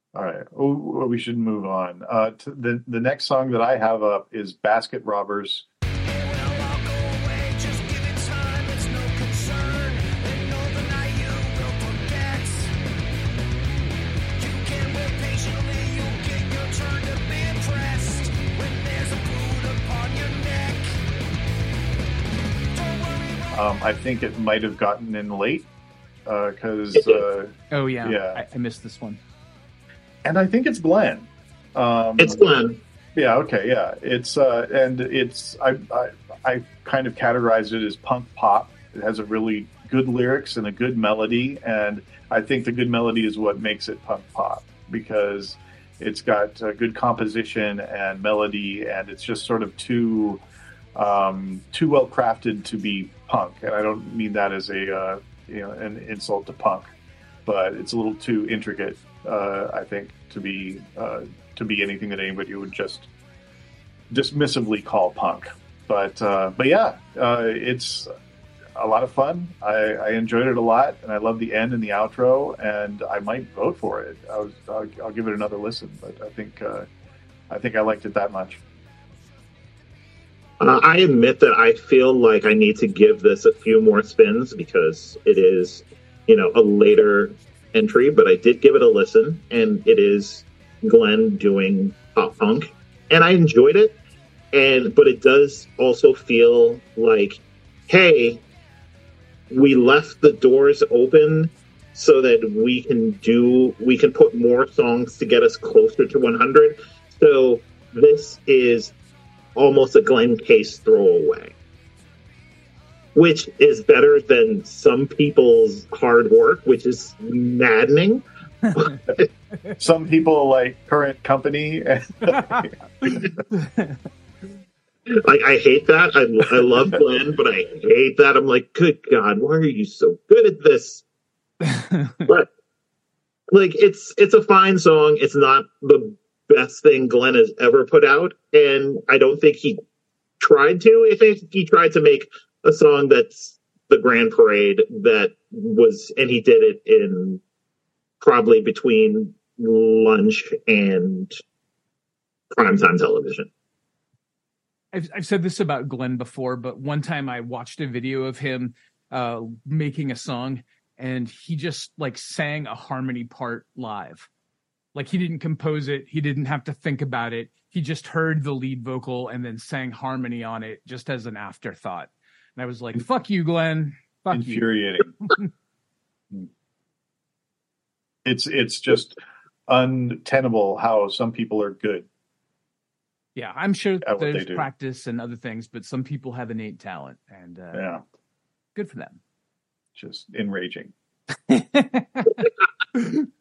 All right. Oh, we should move on. To the next song that I have up is Basket Robbers. I think it might have gotten in late because Oh yeah, yeah, I missed this one. and I think it's Glenn. It's Glenn. Yeah. Okay. Yeah. It's and it's I kind of categorize it as punk pop. It has a really good lyrics and a good melody, and I think the good melody is what makes it punk pop because it's got good composition and melody, and it's just sort of too well crafted to be punk. And I don't mean that as a an insult to punk, but it's a little too intricate. I think to be anything that anybody would just dismissively call punk. But yeah, it's a lot of fun. I enjoyed it a lot, and I love the end and the outro, and I might vote for it. I'll give it another listen, but I think I liked it that much. I admit that I feel like I need to give this a few more spins because it is, a later entry, but I did give it a listen, and it is Glenn doing pop punk, and I enjoyed it. But it does also feel like, hey, we left the doors open so that we can put more songs to get us closer to 100. So this is almost a Glenn Case throwaway, which is better than some people's hard work, which is maddening. Some people like Current Company. Like, I hate that. I love Glenn, but I hate that. I'm like, good God, why are you so good at this? But like, it's a fine song. It's not the best thing Glenn has ever put out, and I don't think he tried to. I think he tried to make a song that's the Grand Parade and he did it in probably between lunch and primetime television. I've said this about Glenn before, but one time I watched a video of him making a song, and he just like sang a harmony part live. Like, he didn't compose it. He didn't have to think about it. He just heard the lead vocal and then sang harmony on it just as an afterthought. And I was like, fuck you, Glenn. Fuck Infuriating. You. It's just untenable how some people are good. Yeah, I'm sure there's practice and other things, but some people have innate talent, and yeah, good for them. Just enraging.